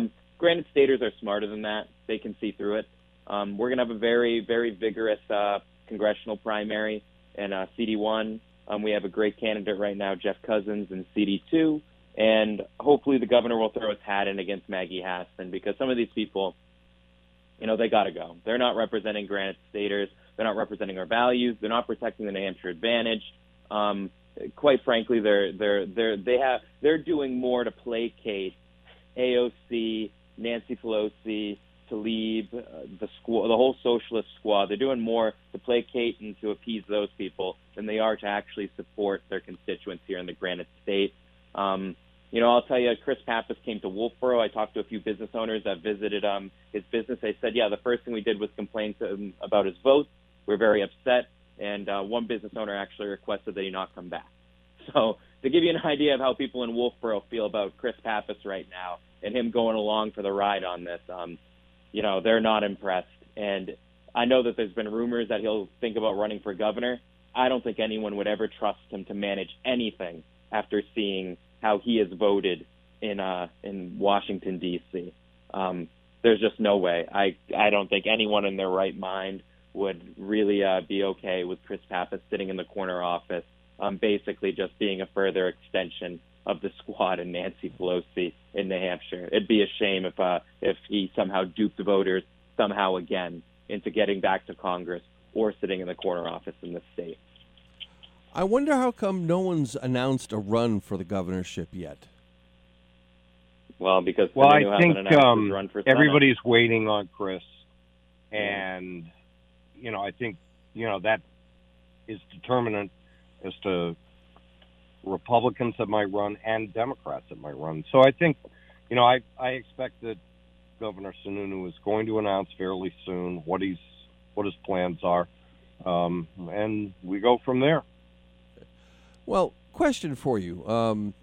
Granted, staters are smarter than that. They can see through it. Um, we're going to have a very, very vigorous uh, congressional primary in uh, C D one. Um, we have a great candidate right now, Jeff Cousins, in C D two. And hopefully the governor will throw his hat in against Maggie Hassan, because some of these people, you know, they got to go. They're not representing Granite Staters. They're not representing our values. They're not protecting the New Hampshire advantage. Um, quite frankly, they're they're they're they have they're doing more to placate A O C, Nancy Pelosi, Tlaib, uh, the squad, the whole socialist squad. They're doing more to placate and to appease those people than they are to actually support their constituents here in the Granite State. Um, you know, I'll tell you, Chris Pappas came to Wolfboro. I talked to a few business owners that visited um, his business. They said, yeah, the first thing we did was complain to him about his votes. We're very upset. And uh, one business owner actually requested that he not come back. So to give you an idea of how people in Wolfboro feel about Chris Pappas right now and him going along for the ride on this, um, you know, they're not impressed. And I know that there's been rumors that he'll think about running for governor. I don't think anyone would ever trust him to manage anything after seeing how he has voted in uh, in Washington, D C. Um, there's just no way. I I don't think anyone in their right mind would really uh, be okay with Chris Pappas sitting in the corner office, um, basically just being a further extension of the squad and Nancy Pelosi in New Hampshire. It'd be a shame if uh, if he somehow duped the voters somehow again into getting back to Congress or sitting in the corner office in the state. I wonder how come no one's announced a run for the governorship yet. Well, because well, I hasn't think announced um, his run for everybody's waiting on Chris, and you know, I think you know that is determinant as to Republicans that might run and Democrats that might run. So I think, you know, I I expect that Governor Sununu is going to announce fairly soon what he's what his plans are, um, and we go from there. Well, question for you. Um,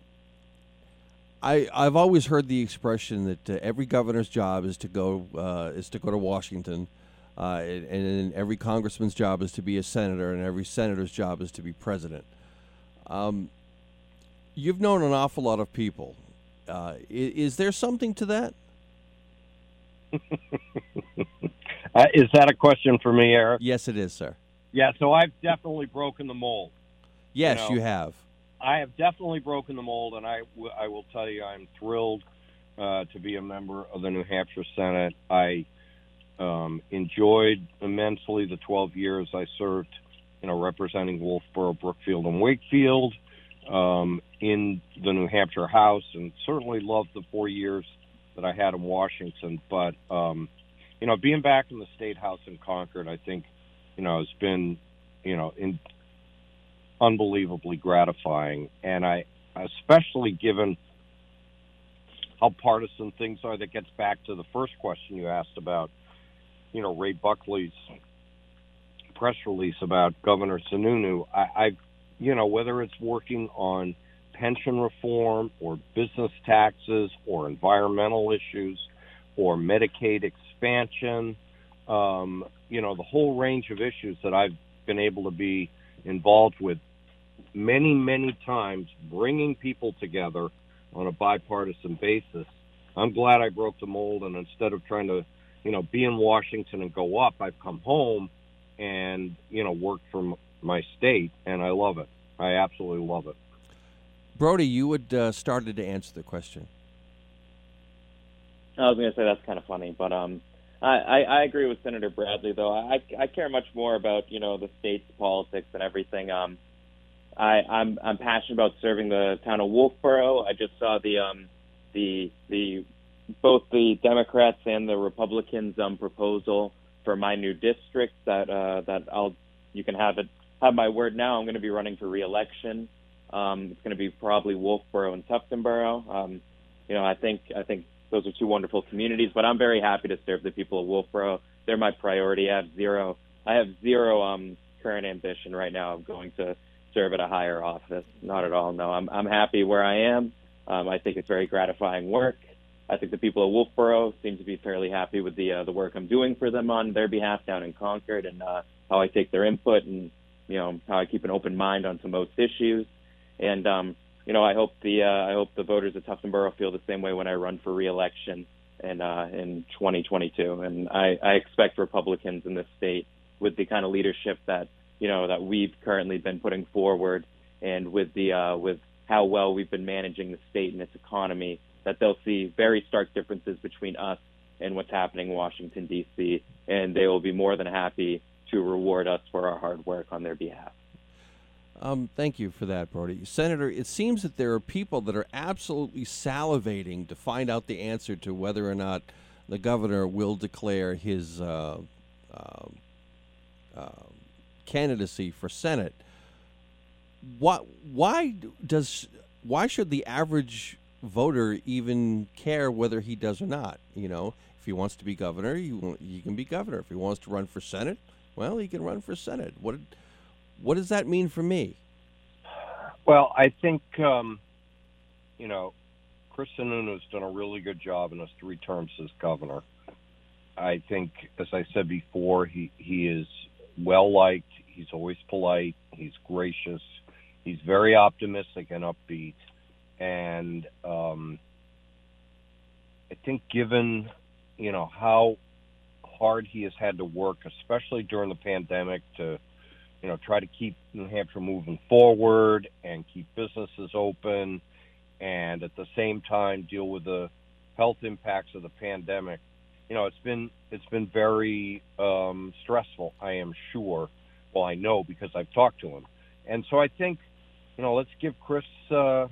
I I've always heard the expression that uh, every governor's job is to go uh, is to go to Washington, uh, and, and every congressman's job is to be a senator, and every senator's job is to be president. Um, you've known an awful lot of people. Uh, is, is there something to that? uh, is that a question for me, Eric? Yes, it is, sir. Yeah, so I've definitely broken the mold. Yes, you know, you have. I have definitely broken the mold, and I, w- I will tell you I'm thrilled uh, to be a member of the New Hampshire Senate. I um, enjoyed immensely the twelve years I served, you know, representing Wolfboro, Brookfield, and Wakefield um, in the New Hampshire House, and certainly loved the four years that I had in Washington. But, um, you know, being back in the State House in Concord, I think, you know, has been, you know, in unbelievably gratifying. And I, especially given how partisan things are, that gets back to the first question you asked about, you know, Ray Buckley's press release about Governor Sununu. I, I, you know, whether it's working on pension reform or business taxes or environmental issues or Medicaid expansion, um, you know, the whole range of issues that I've been able to be involved with many, many times, bringing people together on a bipartisan basis. I'm glad I broke the mold, and instead of trying to, you know, be in Washington and go up, I've come home and, you know, work for my state, and I love it. I absolutely love it. Brody, you had uh, started to answer the question. I was going to say that's kind of funny, but um, I, I, I agree with Senator Bradley, though. I, I care much more about, you know, the state's politics and everything. Um, I, I'm I'm passionate about serving the town of Wolfboro. I just saw the um, the the both the Democrats and the Republicans' um, proposal for my new district. That uh, that I'll you can have it have my word now. I'm going to be running for re-election. Um, it's going to be probably Wolfboro and Tuftonboro. Um, you know, I think I think those are two wonderful communities. But I'm very happy to serve the people of Wolfboro. They're my priority. I have zero. I have zero um, current ambition right now of going to serve at a higher office. Not at all. No, I'm I'm happy where I am. Um, I think it's very gratifying work. I think the people of Wolfboro seem to be fairly happy with the uh, the work I'm doing for them on their behalf down in Concord, and uh, how I take their input, and you know how I keep an open mind on some most issues. And um, you know, I hope the uh, I hope the voters of Tuftonboro feel the same way when I run for re-election. in uh, in twenty twenty-two. And I, I expect Republicans in this state, with the kind of leadership that you know that we've currently been putting forward, and with the uh, with how well we've been managing the state and its economy, that they'll see very stark differences between us and what's happening in Washington, D C, and they will be more than happy to reward us for our hard work on their behalf. Um, thank you for that, Brody. Senator, it seems that there are people that are absolutely salivating to find out the answer to whether or not the governor will declare his uh, uh, uh, candidacy for Senate. What, why does why should the average voter even care whether he does or not? You know, if he wants to be governor, he, he can be governor. If he wants to run for Senate, well, he can run for Senate. What what does that mean for me? Well, I think, um, you know, Chris Sununu has done a really good job in his three terms as governor. I think, as I said before, he, he is well-liked. He's always polite. He's gracious. He's very optimistic and upbeat. And um, I think given, you know, how hard he has had to work, especially during the pandemic, to, you know, try to keep New Hampshire moving forward and keep businesses open, and at the same time deal with the health impacts of the pandemic. You know, it's been it's been very um, stressful, I am sure. Well, I know because I've talked to him. And so I think, you know, let's give Chris, uh,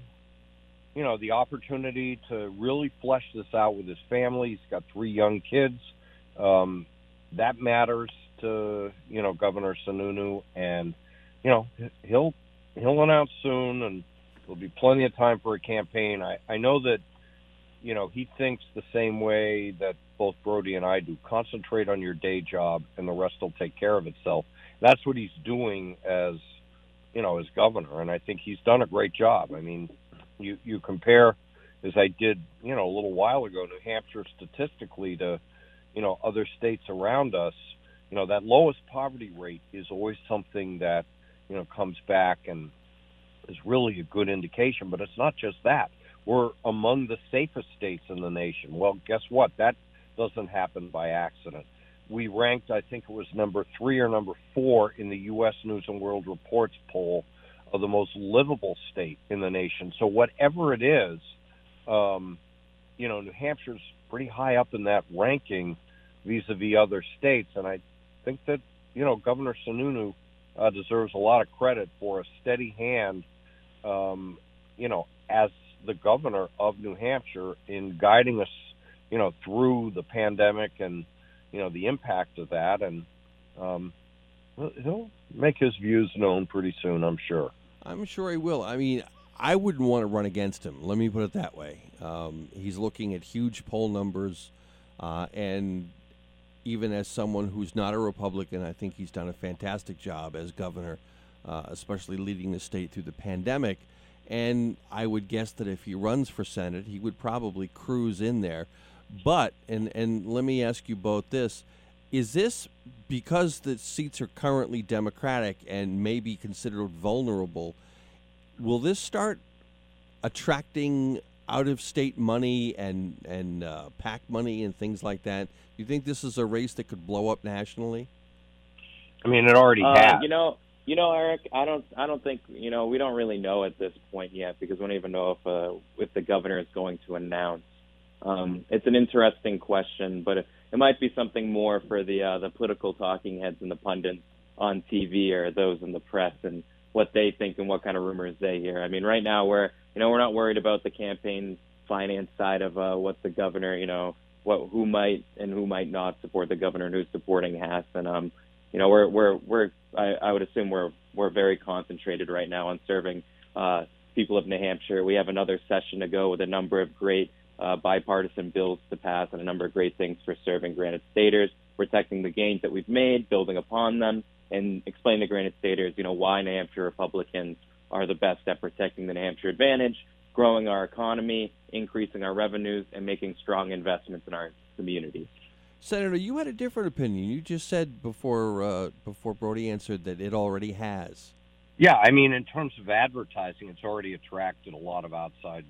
you know, the opportunity to really flesh this out with his family. He's got three young kids. Um, that matters to, you know, Governor Sununu, and, you know, he'll he'll announce soon, and there'll be plenty of time for a campaign. I, I know that, you know, he thinks the same way that both Brody and I do. Concentrate on your day job, and the rest will take care of itself. That's what he's doing as, you know, as governor, and I think he's done a great job. I mean, you, you compare, as I did, you know, a little while ago, New Hampshire statistically to, you know, other states around us. You know, that lowest poverty rate is always something that, you know, comes back and is really a good indication. But it's not just that. We're among the safest states in the nation. Well, guess what? That doesn't happen by accident. We ranked, I think it was number three or number four in the U S News and World Report's poll of the most livable state in the nation. So whatever it is, um, you know, New Hampshire's pretty high up in that ranking vis-a-vis other states. And I think that, you know, Governor Sununu uh, deserves a lot of credit for a steady hand, um, you know, as the governor of New Hampshire in guiding us, you know, through the pandemic and, you know, the impact of that. And um, he'll make his views known pretty soon, I'm sure. I'm sure he will. I mean, I wouldn't want to run against him. Let me put it that way. Um, he's looking at huge poll numbers, uh, and even as someone who's not a Republican, I think he's done a fantastic job as governor, uh, especially leading the state through the pandemic. And I would guess that if he runs for Senate, he would probably cruise in there. But, and, and let me ask you both this, is this because the seats are currently Democratic and may be considered vulnerable, will this start attracting out-of-state money and, and uh, PAC money and things like that? Do you think this is a race that could blow up nationally? I mean, it already uh, has. You know, you know, Eric, I don't, I don't think, you know, we don't really know at this point yet, because we don't even know if, uh, if the governor is going to announce. Um, it's an interesting question, but it, it might be something more for the uh, the political talking heads and the pundits on T V, or those in the press, and what they think and what kind of rumors they hear. I mean, right now we're, you know, we're not worried about the campaign finance side of uh, what the governor, you know, what who might and who might not support the governor and who's supporting Hass. And um, you know, we're we're we're I, I would assume we're we're very concentrated right now on serving uh, people of New Hampshire. We have another session to go with a number of great uh, bipartisan bills to pass and a number of great things for serving Granite Staters, protecting the gains that we've made, building upon them, and explain to Granite Staters, you know, why New Hampshire Republicans are the best at protecting the New Hampshire advantage, growing our economy, increasing our revenues, and making strong investments in our communities. Senator, you had a different opinion. You just said before uh, before Brody answered that it already has. Yeah, I mean, in terms of advertising, it's already attracted a lot of outside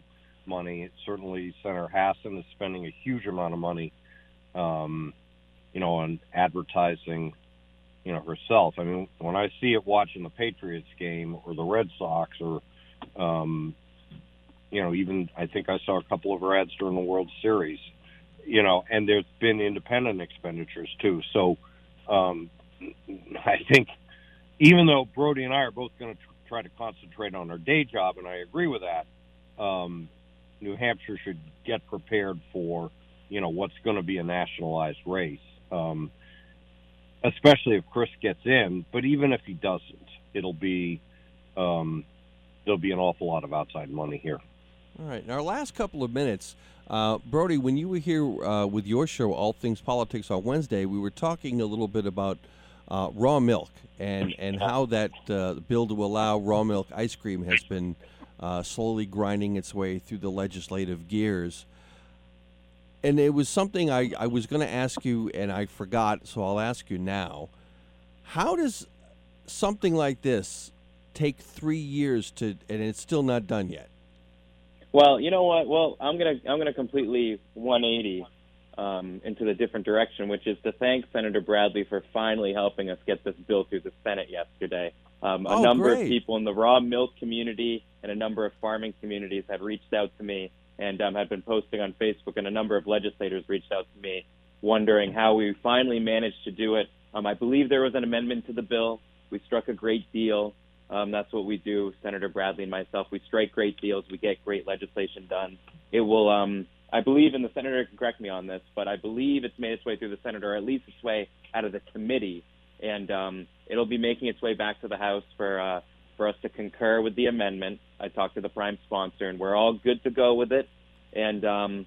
money. Certainly, Senator Hassan is spending a huge amount of money, um, you know, on advertising, you know, herself. I mean, when I see it watching the Patriots game or the Red Sox or, um, you know, even I think I saw a couple of her ads during the World Series, you know, and there's been independent expenditures too. So um, I think even though Brody and I are both going to tr- try to concentrate on our day job, and I agree with that, um, New Hampshire should get prepared for, you know, what's going to be a nationalized race, um, especially if Chris gets in. But even if he doesn't, it'll be um, there'll be an awful lot of outside money here. All right. In our last couple of minutes, uh, Brody, when you were here uh, with your show, All Things Politics, on Wednesday, we were talking a little bit about uh, raw milk and, and how that uh, bill to allow raw milk ice cream has been uh, slowly grinding its way through the legislative gears. And it was something I, I was going to ask you, and I forgot, so I'll ask you now. How does something like this take three years to, and it's still not done yet? Well, you know what? Well, I'm gonna I'm gonna completely one eighty um, into the different direction, which is to thank Senator Bradley for finally helping us get this bill through the Senate yesterday. Um, a oh, number great. of people in the raw milk community and a number of farming communities have reached out to me and um, have been posting on Facebook, and a number of legislators reached out to me wondering how we finally managed to do it. Um, I believe there was an amendment to the bill. We struck a great deal. Um, that's what we do, Senator Bradley and myself. We strike great deals. We get great legislation done. It will, um, I believe, and the senator can correct me on this, but I believe it's made its way through the Senate, or at least its way out of the committee, and um, it'll be making its way back to the House for uh, for us to concur with the amendment. I talked to the prime sponsor, and we're all good to go with it. And um,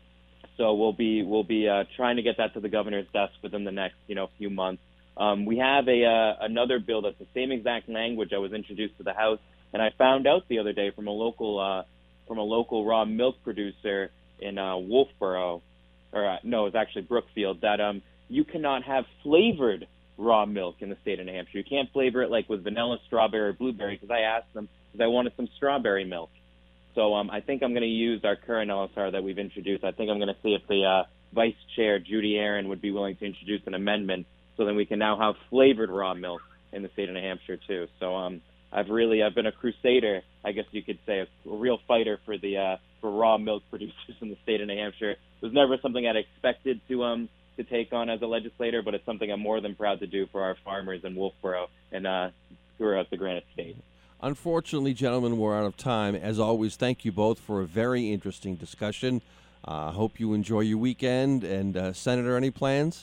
so we'll be we'll be uh, trying to get that to the governor's desk within the next you know few months. Um, we have a uh, another bill that's the same exact language I was introduced to the House, and I found out the other day from a local uh, from a local raw milk producer in uh, Wolfboro, or uh, no, it's actually Brookfield, that um, you cannot have flavored raw milk in the state of New Hampshire. You can't flavor it like with vanilla, strawberry, or blueberry, because I asked them because I wanted some strawberry milk. So um, I think I'm going to use our current L S R that we've introduced. I think I'm going to see if the uh, Vice Chair, Judy Aaron, would be willing to introduce an amendment so then we can now have flavored raw milk in the state of New Hampshire too. So um, I've really I've been a crusader, I guess you could say, a, a real fighter for the uh, for raw milk producers in the state of New Hampshire. It was never something I'd expected to um to take on as a legislator, but it's something I'm more than proud to do for our farmers in Wolfboro and uh, throughout the Granite State. Unfortunately, gentlemen, we're out of time. As always, thank you both for a very interesting discussion. I uh, hope you enjoy your weekend. And, uh, Senator, any plans?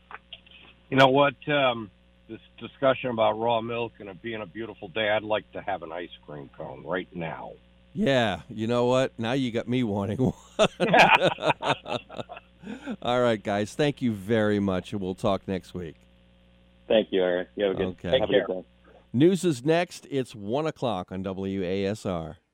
You know what? Um, this discussion about raw milk and it being a beautiful day, I'd like to have an ice cream cone right now. Yeah, you know what? Now you got me wanting one. All right, guys. Thank you very much, and we'll talk next week. Thank you, Eric. You have a good, okay. have a good day. News is next. It's one o'clock on W A S R.